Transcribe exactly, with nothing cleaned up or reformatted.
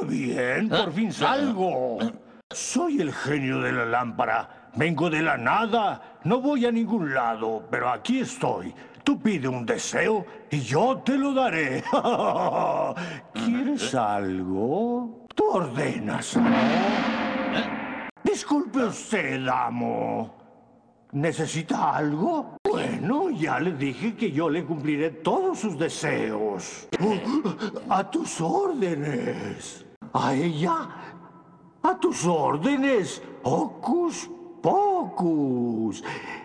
¡Qué bien! ¡Por fin salgo! Soy el genio de la lámpara. Vengo de la nada. No voy a ningún lado, pero aquí estoy. Tú pide un deseo y yo te lo daré. ¿Quieres algo? Tú ordenas, ¿no? Disculpe usted, amo. ¿Necesita algo? Bueno, ya le dije que yo le cumpliré todos sus deseos. A tus órdenes. A ella. A tus órdenes. Hocus Pocus.